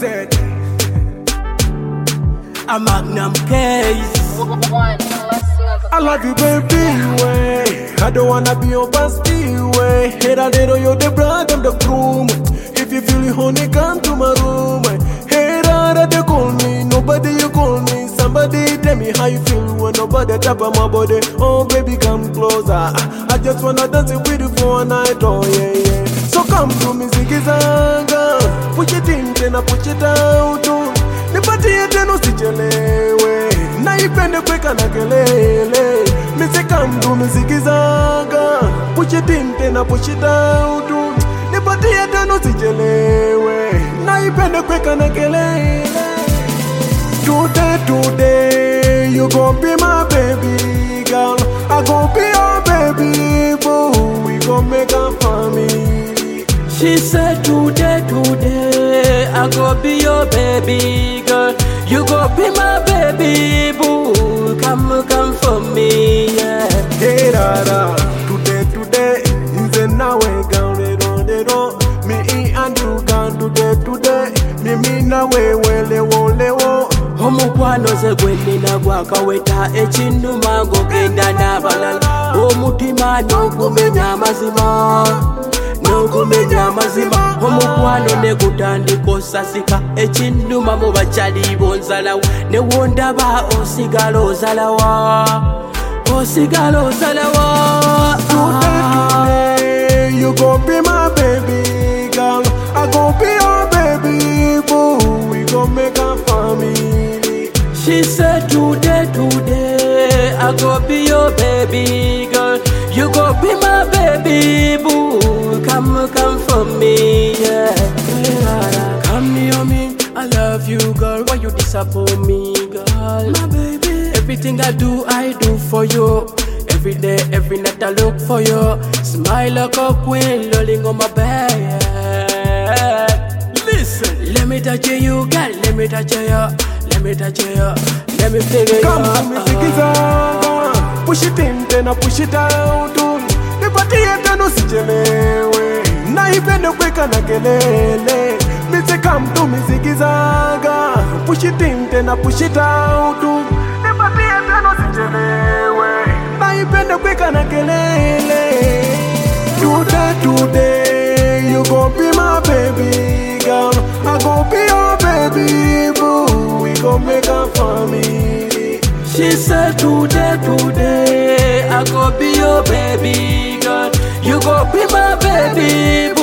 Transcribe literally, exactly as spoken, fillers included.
said, a magnum case. I love you, baby, way. I don't wanna be your bestie, way. Hey, that little, you're the bride of the groom. If you feel it, honey, come to my room. Hey, that they call me, nobody you call me. Somebody tell me how you feel when nobody tap on my body. Oh, baby, come closer. I just wanna dance with you for a night, oh yeah, yeah. So come to me, ziggy zanga. Push it in, then I push it out, oh. Nipatie tena usichelewe, naipende kweka na kelele. Mise kamdu misikizaga, push it in tena push it out. Nipatie tena usichelewe, naipende kweka na kelele. Today, today, you gon' be my baby girl, I gon' be your baby boo. We gon' make a family. She said today, today, I go be your baby girl. You go be my baby boo. Come, come for me, yeah. Hey, Dada, today, today, is now we go, they don't, they don't. Me and you can today, today. Me, me, now we will, they won't, they won't. Omukwano ze gwenina gwakaweta ekinuma ng'ogenda n'abalala. Omutima n'ogumenya amazima, n'ogumenya amazima. Omukwano ne gutandika osasika ekinuma mu bakyali bonzalawo. Ne wondaba osigala ozalawa, osigala ozalawa. Today, today, you gon' be my baby girl, I gon' be your baby boo. We gon' make a family. She said today, today, I go be your baby girl. You go be my baby boo. Come, come for me, yeah. Come near me, I love you, girl. Why you disappoint me, girl? My baby, everything I do, I do for you. Every day, every night I look for you. Smile like a queen, lolling on my bed. Listen, let me touch you, girl. Let me touch you. Let me touch you, let me figure you come out. Come to me, ziggy push it in, then I push it out. Nipatie tena usichelewe, naipende kweka na kelele. Mise come to me, ziggy push it in, then I push it out. Nipatie tena usichelewe, naipende kweka na kelele. Today, today, you gon' be my baby girl, I gon' be your baby boo. We gon' make a family. She said today, today, I go be your baby girl. You go be my baby boo.